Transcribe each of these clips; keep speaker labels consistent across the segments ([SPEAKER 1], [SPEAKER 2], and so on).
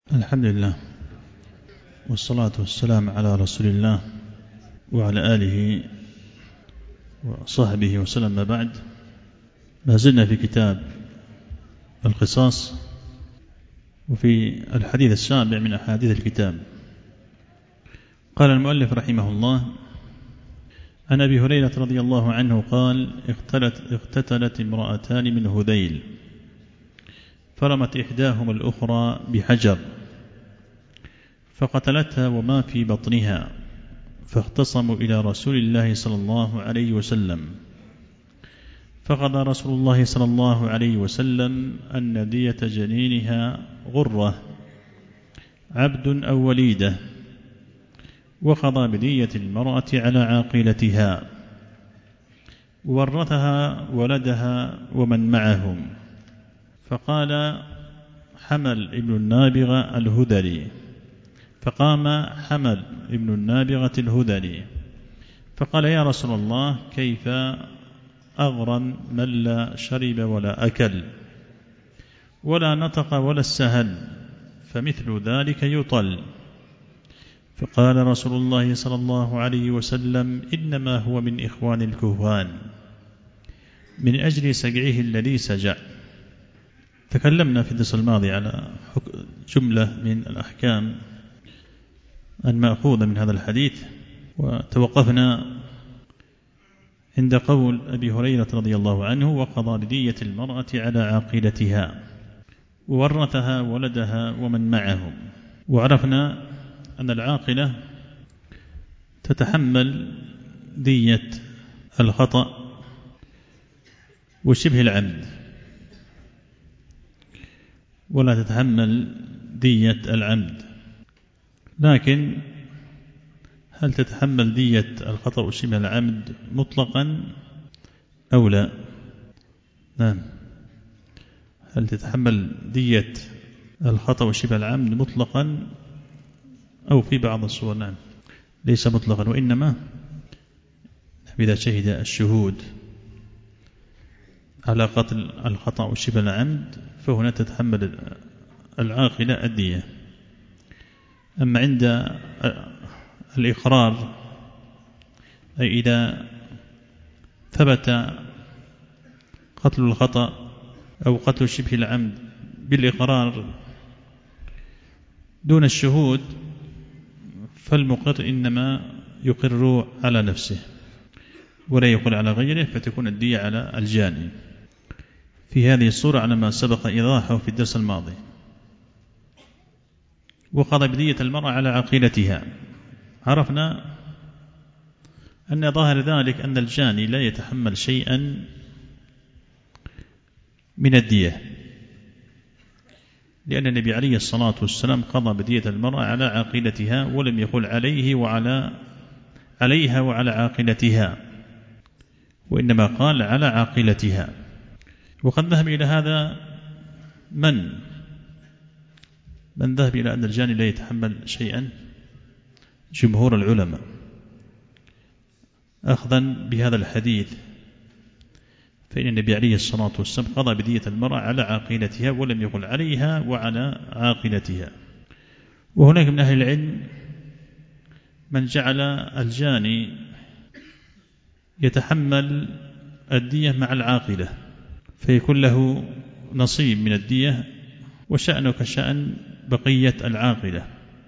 [SPEAKER 1] الحمد لله والصلاة والسلام على رسول الله وعلى آله وصحبه وسلم. ما بعد، ما زلنا في كتاب القصاص وفي الحديث السابع من أحاديث الكتاب. قال المؤلف رحمه الله: عن أبي هريرة رضي الله عنه قال: اقتتلت امرأتان من هذيل فرمت إحداهما الأخرى بحجر فقتلتها وما في بطنها، فاختصموا إلى رسول الله صلى الله عليه وسلم، فقضى رسول الله صلى الله عليه وسلم أن دية جنينها غرة عبد أو وليدة، وقضى بدية المرأة على عاقلتها، وورثها ولدها ومن معهم. فقال حمل ابن النابغة الهذلي، فقام حمل ابن النابغة الهذلي فقال: يا رسول الله، كيف أغرم من لا شرب ولا أكل ولا نطق ولا استهل، فمثل ذلك يطل. فقال رسول الله صلى الله عليه وسلم: إنما هو من إخوان الكهان من أجل سجعه الذي سجع. تكلمنا في الدرس الماضي على جملة من الأحكام المأخوذة من هذا الحديث، وتوقفنا عند قول أبي هريرة رضي الله عنه: وقضى بدية المرأة على عاقلتها، وورثها ولدها ومن معهم. وعرفنا أن العاقلة تتحمل دية الخطأ وشبه العمد، ولا تتحمل دية العمد. لكن هل تتحمل دية الخطأ وشبه العمد مطلقا أو لا؟ نعم، هل تتحمل دية الخطأ وشبه العمد مطلقا أو في بعض الصور؟ نعم، ليس مطلقا، وإنما إذا شهد الشهود على قتل الخطأ وشبه العمد فهنا تتحمل العاقلة الدية. أما عند الإقرار، أي إذا ثبت قتل الخطأ أو قتل شبه العمد بالإقرار دون الشهود، فالمقر إنما يقر على نفسه ولا يقر على غيره، فتكون الدية على الجاني في هذه الصورة على ما سبق إيضاحه في الدرس الماضي. وقضى بدية المرأة على عاقلتها، عرفنا أن ظاهر ذلك أن الجاني لا يتحمل شيئا من الدية، لأن النبي عليه الصلاة والسلام قضى بدية المرأة على عاقلتها، ولم يقل عليها وعلى عاقلتها، وإنما قال على عاقلتها. وقد ذهب إلى هذا من ذهب إلى أن الجاني لا يتحمل شيئا؟ جمهور العلماء، أخذا بهذا الحديث، فإن النبي عليه الصلاة والسلام قضى بدية المرأة على عاقلتها ولم يقل عليها وعلى عاقلتها. وهناك من أهل العلم من جعل الجاني يتحمل الدية مع العاقلة، فيكون له نصيب من الدية وشأنه كشأن بقية العاقلة.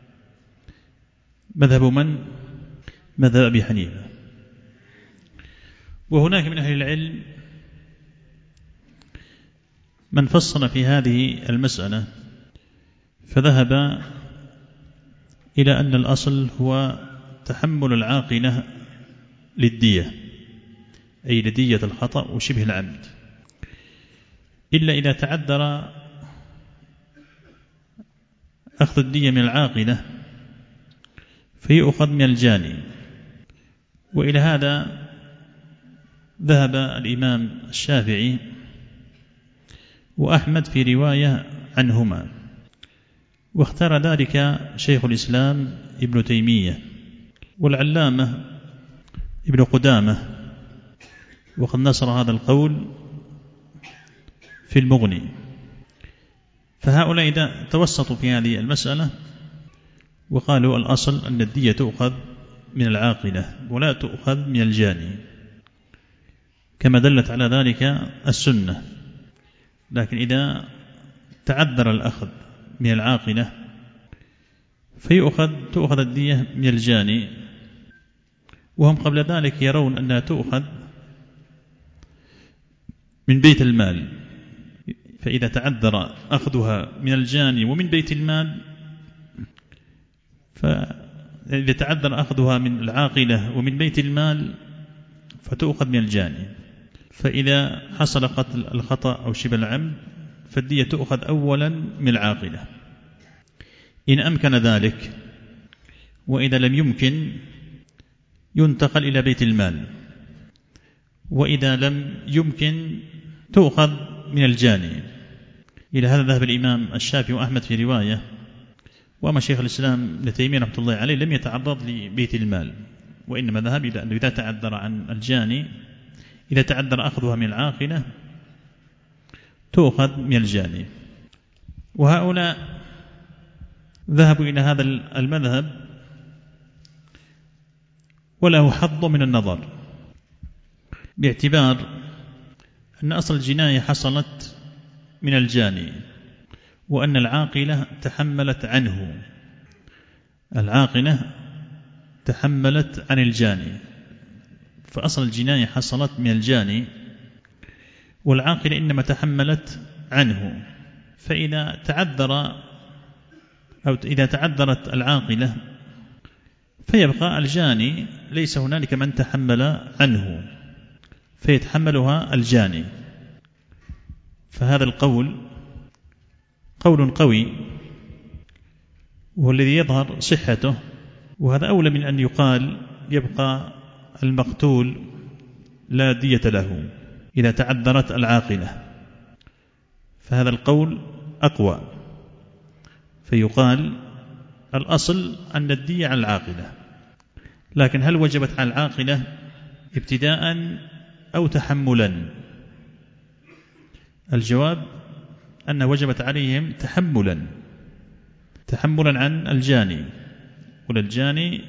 [SPEAKER 1] مذهب من؟ مذهب أبي حنيفة. وهناك من أهل العلم من فصل في هذه المسألة، فذهب إلى أن الأصل هو تحمل العاقلة للدية، أي لدية الخطأ وشبه العمد، إلا إذا تعذر أخذ الدية من العاقلة فيؤخذ من الجاني. وإلى هذا ذهب الإمام الشافعي وأحمد في رواية عنهما، واختار ذلك شيخ الإسلام ابن تيمية والعلامة ابن قدامة، وقد نصر هذا القول في المغني. فهؤلاء إذا توسطوا في هذه المسألة وقالوا الأصل أن الدية تؤخذ من العاقلة ولا تؤخذ من الجاني كما دلت على ذلك السنة، لكن إذا تعذر الأخذ من العاقلة تؤخذ الدية من الجاني، وهم قبل ذلك يرون أنها تؤخذ من بيت المال، فإذا تعذر أخذها من الجاني ومن بيت المال، فإذا تعذر أخذها من العاقلة ومن بيت المال فتؤخذ من الجاني، فإذا حصل قتل الخطأ أو شبه العمد فالدية تؤخذ أولا من العاقلة إن أمكن ذلك، وإذا لم يمكن ينتقل إلى بيت المال، وإذا لم يمكن تؤخذ من الجاني. إلى هذا ذهب الإمام الشافعي وأحمد في رواية، وأما شيخ الإسلام ابن تيمية رحمة الله عليه لم يتعرض لبيت المال، وإنما ذهب إلى أنه إذا تعذر عن الجاني، إذا تعذر أخذها من العاقلة تؤخذ من الجاني. وهؤلاء ذهبوا إلى هذا المذهب وله حظ من النظر، باعتبار أن أصل الجناية حصلت من الجاني، وأن العاقلة تحملت عنه، العاقلة تحملت عن الجاني، فأصل الجناية حصلت من الجاني والعاقلة إنما تحملت عنه. فإذا إذا تعذرت العاقلة فيبقى الجاني ليس هنالك من تحمل عنه فيتحملها الجاني. فهذا القول قول قوي وهو الذي يظهر صحته، وهذا أولى من أن يقال يبقى المقتول لا دية له إذا تعذرت العاقلة، فهذا القول أقوى، فيقال الأصل أن الدية على العاقلة، لكن هل وجبت على العاقلة ابتداء أو تحملا؟ الجواب أنها وجبت عليهم تحملا عن الجاني، والجاني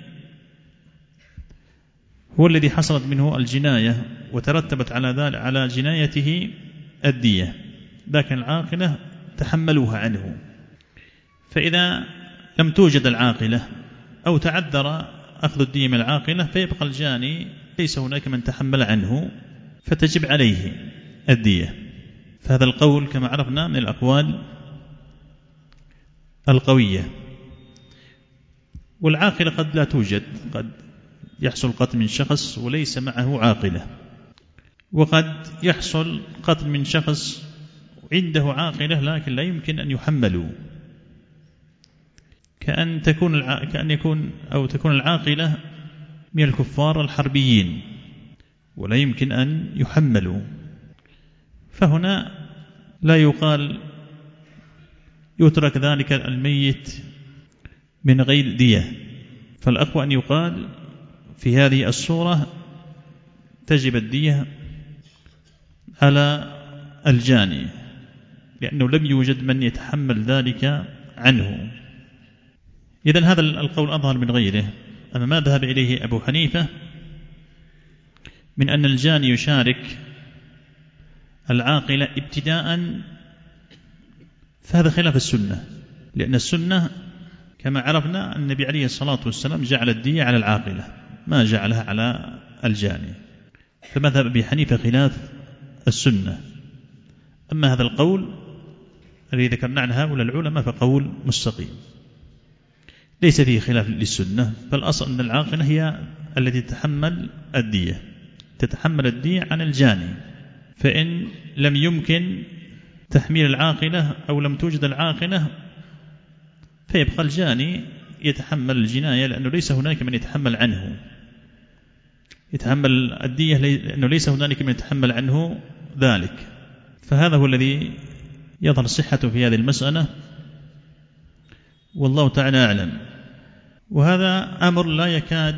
[SPEAKER 1] هو الذي حصلت منه الجناية وترتبت على ذلك على جنايته الدية، لكن العاقلة تحملوها عنه. فإذا لم توجد العاقلة أو تعذر أخذ الدية من العاقلة فيبقى الجاني ليس هناك من تحمل عنه فتجب عليه الدية. فهذا القول كما عرفنا من الأقوال القوية. والعاقلة قد لا توجد، قد يحصل قتل من شخص وليس معه عاقلة، وقد يحصل قتل من شخص عنده عاقلة لكن لا يمكن أن يحملوا، كأن تكون العاقلة من الكفار الحربيين ولا يمكن أن يحملوا، فهنا لا يقال يترك ذلك الميت من غير دية، فالأقوى أن يقال في هذه الصورة تجب الدية على الجاني، لأنه لم يوجد من يتحمل ذلك عنه. إذن هذا القول أظهر من غيره. أما ما ذهب إليه أبو حنيفة من أن الجاني يشارك العاقلة ابتداء، فهذا خلاف السنة، لأن السنة كما عرفنا النبي عليه الصلاة والسلام جعل الدية على العاقلة ما جعلها على الجاني، فمذهب أبي حنيفة خلاف السنة. أما هذا القول الذي ذكرنا عن هؤلاء العلماء فقول مستقيم ليس فيه خلاف للسنة، فالأصل أن العاقلة هي التي تتحمل الدية عن الجاني، فإن لم يمكن تحميل العاقلة أو لم توجد العاقلة فيبقى الجاني يتحمل الجناية، لأنه ليس هناك من يتحمل عنه، يتحمل الدية لأنه ليس هناك من يتحمل عنه ذلك. فهذا هو الذي يظهر صحته في هذه المسألة، والله تعالى أعلم. وهذا أمر لا يكاد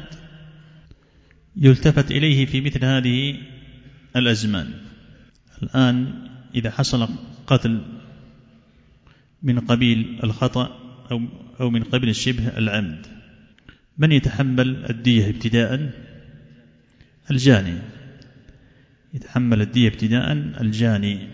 [SPEAKER 1] يلتفت إليه في مثل هذه الأزمان. الآن إذا حصل قتل من قبيل الخطأ أو من قبيل الشبه العمد. من يتحمل الدية ابتداء؟ الجاني. يتحمل الدية ابتداء الجاني،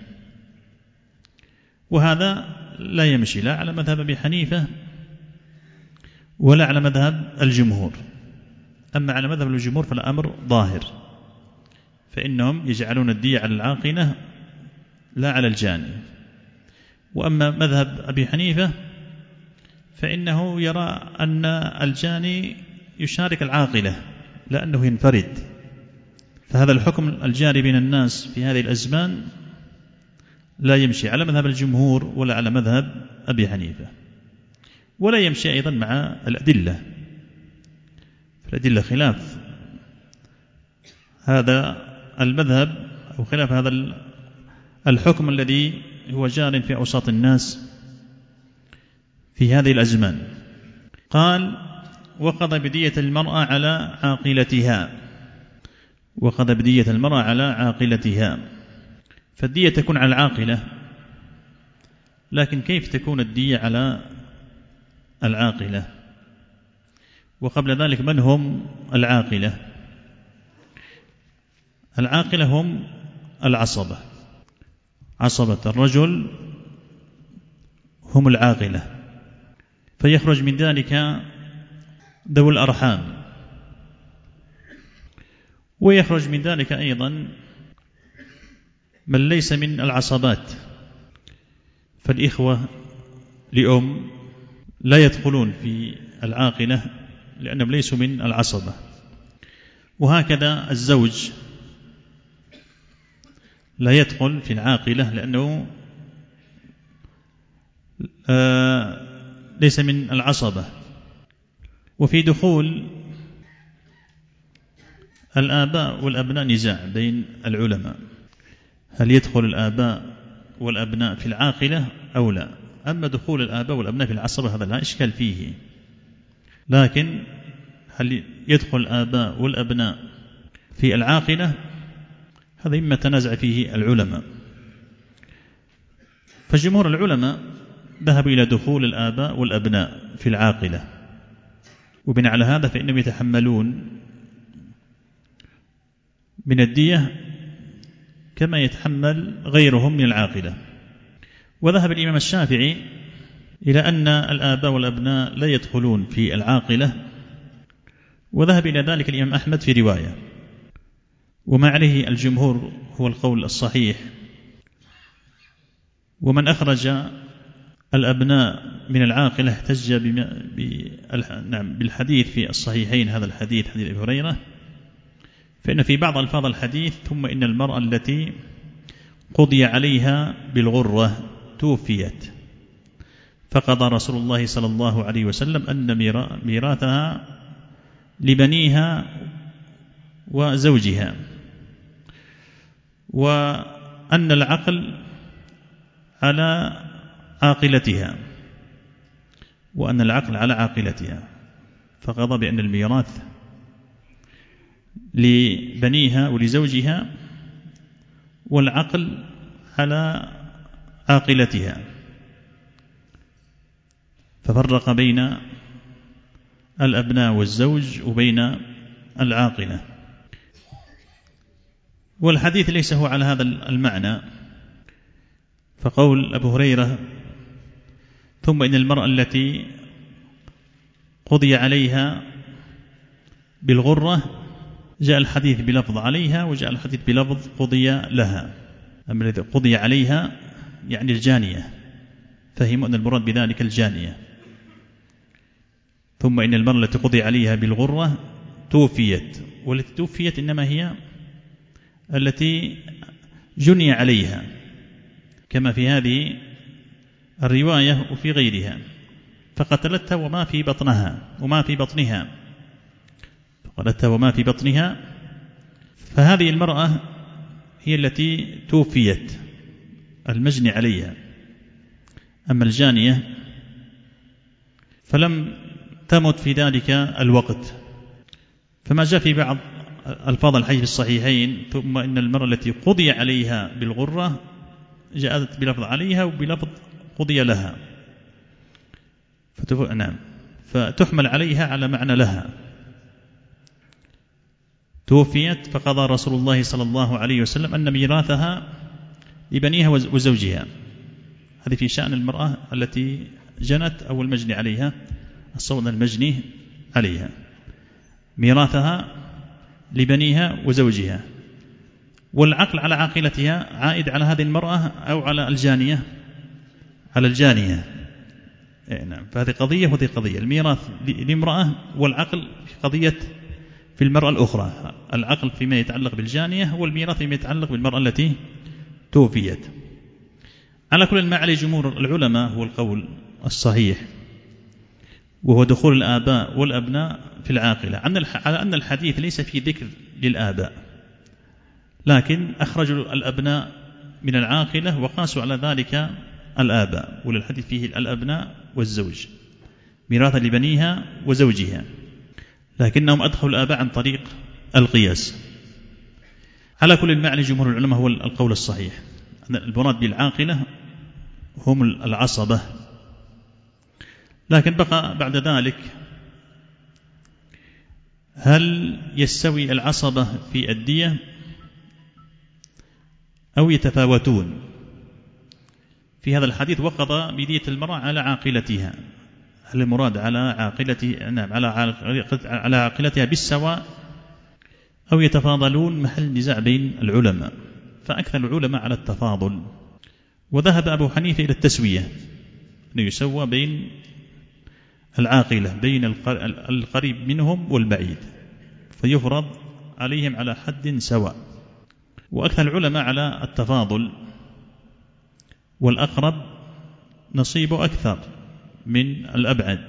[SPEAKER 1] وهذا لا يمشي لا على مذهب أبي حنيفة ولا على مذهب الجمهور. أما على مذهب الجمهور فالأمر ظاهر، فإنهم يجعلون الدية على العاقلة لا على الجاني. وأما مذهب أبي حنيفة فإنه يرى أن الجاني يشارك العاقلة لأنه ينفرد، فهذا الحكم الجاري بين الناس في هذه الأزمان لا يمشي على مذهب الجمهور ولا على مذهب أبي حنيفة، ولا يمشي أيضا مع الأدلة. فالأدلة خلاف هذا المذهب أو خلاف هذا الحكم الذي هو جار في أوساط الناس في هذه الأزمان. قال: وقضى بدية المرأة على عاقلتها. وقضى بدية المرأة على عاقلتها، فالدية تكون على العاقلة، لكن كيف تكون الدية على العاقلة؟ وقبل ذلك من هم العاقلة؟ العاقلة هم العصبة، عصبة الرجل هم العاقلة، فيخرج من ذلك ذوي الأرحام، ويخرج من ذلك أيضا من ليس من العصبات، فالإخوة لأم لا يدخلون في العاقلة لأنهم ليسوا من العصبة، وهكذا الزوج لا يدخل في العاقلة لأنه ليس من العصبة. وفي دخول الآباء والأبناء نزاع بين العلماء، هل يدخل الآباء والأبناء في العاقلة أو لا؟ أما دخول الآباء والأبناء في العصبة هذا لا إشكال فيه، لكن هل يدخل الآباء والأبناء في العاقلة؟ هذا مما تنازع فيه العلماء. فجمهور العلماء ذهبوا إلى دخول الآباء والأبناء في العاقلة، وبناء على هذا فإنهم يتحملون من الدية كما يتحمل غيرهم من العاقلة. وذهب الإمام الشافعي إلى أن الآباء والأبناء لا يدخلون في العاقلة، وذهب إلى ذلك الإمام أحمد في رواية، وما عليه الجمهور هو القول الصحيح. ومن أخرج الأبناء من العاقلة احتج بالحديث في الصحيحين، هذا الحديث حديث أبي هريرة، فإن في بعض ألفاظ الحديث: ثم إن المرأة التي قضي عليها بالغرة توفيت، فقضى رسول الله صلى الله عليه وسلم أن ميراثها لبنيها وزوجها، وأن العقل على عاقلتها، وأن العقل على عاقلتها، فقضى بأن الميراث لبنيها ولزوجها والعقل على عاقلتها، ففرق بين الأبناء والزوج وبين العاقلة. والحديث ليس هو على هذا المعنى، فقول أبو هريرة: ثم إن المرأة التي قضي عليها بالغرة، جاء الحديث بلفظ عليها وجاء الحديث بلفظ قضي لها. أما الذي قضي عليها يعني الجانية، فهموا أن المراد بذلك الجانية. ثم إن المرأة التي قضي عليها بالغرة توفيت، والتي توفيت إنما هي التي جني عليها، كما في هذه الرواية وفي غيرها، فقتلتها وما في بطنها وما في بطنها، فقتلتها وما في بطنها، فهذه المرأة هي التي توفيت المجني عليها. أما الجانية فلم تمت في ذلك الوقت، فما جاء في بعض ألفاظ الحديث الصحيحين: ثم إن المرأة التي قضي عليها بالغرة، جاءت بلفظ عليها وبلفظ قضي لها، نعم، فتحمل عليها على معنى لها. توفيت فقضى رسول الله صلى الله عليه وسلم أن ميراثها لبنيها وزوجها. هذه في شأن المرأة التي جنت أو المجني عليها، الصون المجني عليها، ميراثها لبنيها وزوجها. والعقل على عاقلتها عائد على هذه المرأة أو على الجانية؟ على الجانية. نعم، فهذه قضية وهذه قضية. الميراث لامرأة والعقل في قضية في المرأة الأخرى، العقل فيما يتعلق بالجانية والميراث فيما يتعلق بالمرأة التي توفيت. على كل ما عليه جمهور العلماء هو القول الصحيح، وهو دخول الآباء والأبناء في العاقلة، على أن الحديث ليس فيه ذكر للآباء، لكن أخرجوا الأبناء من العاقلة وقاسوا على ذلك الآباء، وللحديث فيه الأبناء والزوج ميراثا لبنيها وزوجها، لكنهم أدخلوا الآباء عن طريق القياس. على كل المعنى جمهور العلماء هو القول الصحيح أن المراد بالعاقلة هم العصبة. لكن بقى بعد ذلك، هل يستوي العصبة في الدية أو يتفاوتون؟ في هذا الحديث وقضى بدية المرأة على عاقلتها، هل المراد على عاقلتها؟ نعم، على عاقلتها بالسواء أو يتفاضلون؟ محل نزاع بين العلماء، فأكثر العلماء على التفاضل، وذهب أبو حنيفة إلى التسوية، أنه يسوى بين العاقلة، بين القريب منهم والبعيد، فيفرض عليهم على حد سواء. وأكثر العلماء على التفاضل، والأقرب نصيبه أكثر من الأبعد.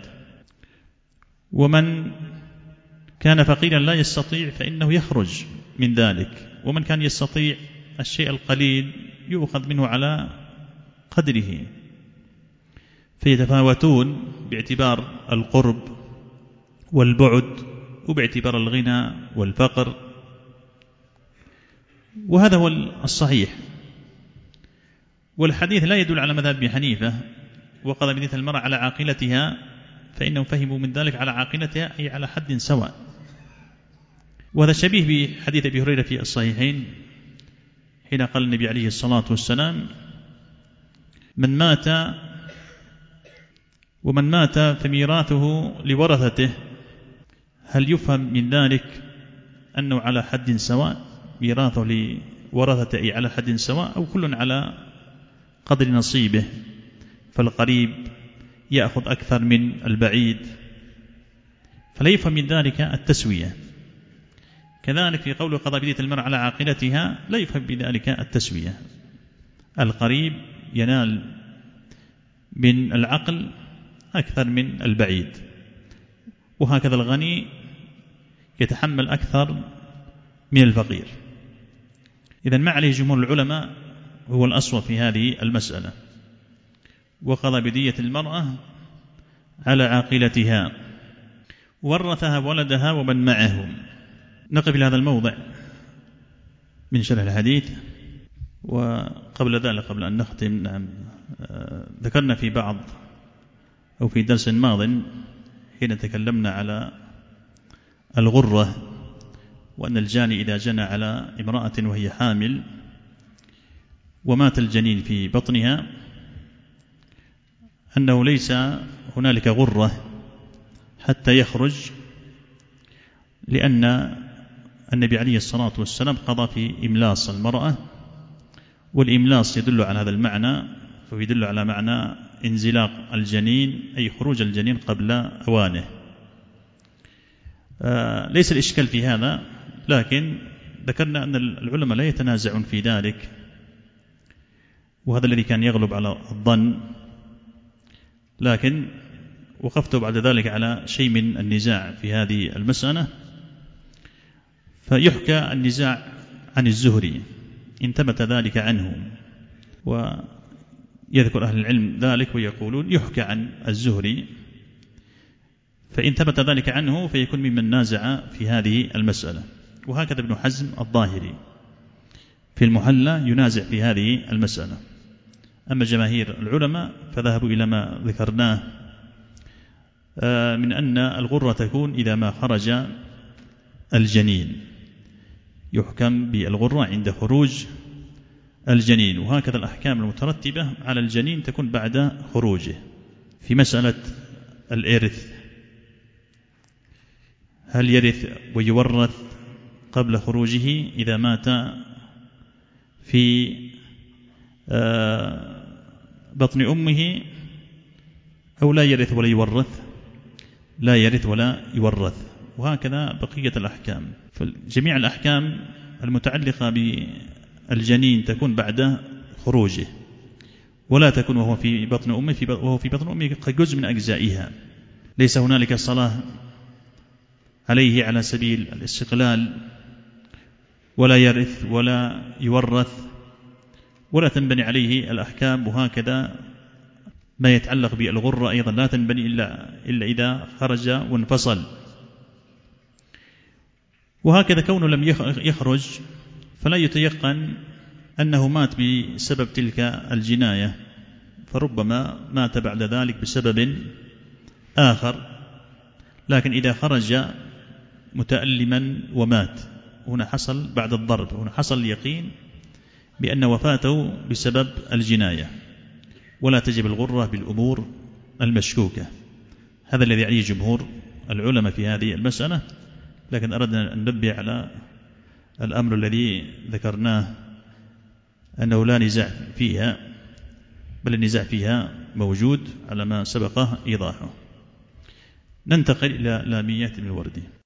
[SPEAKER 1] ومن كان فقيرا لا يستطيع فإنه يخرج من ذلك، ومن كان يستطيع الشيء القليل يؤخذ منه على قدره، فيتفاوتون باعتبار القرب والبعد، وباعتبار الغنى والفقر، وهذا هو الصحيح. والحديث لا يدل على مذهب ابن حنيفة وقضى بدية المرأة على عاقلتها، فإنهم فهموا من ذلك على عاقلتها أي على حد سواء. وهذا شبيه بحديث أبي هريرة في الصحيحين حين قال النبي عليه الصلاة والسلام: ومن مات فميراثه لورثته. هل يفهم من ذلك أنه على حد سواء؟ ميراثه لورثته أي على حد سواء، أو كل على قدر نصيبه، فالقريب يأخذ أكثر من البعيد، فلا يفهم من ذلك التسوية. كذلك في قوله قضى بدية المرأة على عاقلتها لا يفهم بذلك التسوية، القريب ينال من العقل أكثر من البعيد، وهكذا الغني يتحمل أكثر من الفقير. إذن ما عليه جمهور العلماء هو الأصوب في هذه المسألة، وقضى بدية المرأة على عاقلتها، ورثها ولدها ومن معهم. نقف إلى هذا الموضع من شرح الحديث. وقبل ذلك، قبل أن نختم، ذكرنا في بعض أو في درس ماض حين تكلمنا على الغرة، وأن الجاني إذا جنى على امرأة وهي حامل ومات الجنين في بطنها أنه ليس هنالك غرة حتى يخرج، لأن النبي عليه الصلاة والسلام قضى في إملاص المرأة، والإملاص يدل على هذا المعنى، فيدل على معنى انزلاق الجنين أي خروج الجنين قبل أوانه. ليس الإشكال في هذا، لكن ذكرنا أن العلماء لا يتنازعون في ذلك، وهذا الذي كان يغلب على الظن، لكن وقفت بعد ذلك على شيء من النزاع في هذه المسألة. فيحكى النزاع عن الزهري إن ثبت ذلك عنه، ويذكر أهل العلم ذلك ويقولون يحكى عن الزهري، فإن ثبت ذلك عنه فيكون ممن نازع في هذه المسألة. وهكذا ابن حزم الظاهري في المحلى ينازع في هذه المسألة. أما جماهير العلماء فذهبوا إلى ما ذكرناه من أن الغرة تكون إذا ما خرج الجنين، يحكم بالغرة عند خروج الجنين. وهكذا الأحكام المترتبة على الجنين تكون بعد خروجه. في مسألة الإرث، هل يرث ويورث قبل خروجه إذا مات في بطن أمه، أو لا يرث ولا يورث؟ لا يرث ولا يورث. وهكذا بقية الأحكام. فجميع الأحكام المتعلقة بالجنين تكون بعد خروجه، ولا تكون وهو في بطن أمه. وهو في بطن أمه كجزء من أجزائها، ليس هنالك صلاة عليه على سبيل الاستقلال، ولا يرث ولا يورث، ولا تنبني عليه الأحكام. وهكذا ما يتعلق بالغرة أيضا لا تنبني إلا إذا خرج وانفصل. وهكذا كونه لم يخرج فلا يتيقن أنه مات بسبب تلك الجناية، فربما مات بعد ذلك بسبب آخر. لكن إذا خرج متألما ومات، هنا حصل بعد الضرب، هنا حصل اليقين بأن وفاته بسبب الجناية، ولا تجب الغرة بالأمور المشكوكة. هذا الذي عليه جمهور العلماء في هذه المسألة. لكن أردنا أن ننبه على الأمر الذي ذكرناه أنه لا نزاع فيها، بل النزاع فيها موجود على ما سبقه إيضاحه. ننتقل إلى لاميات ابن الوردي.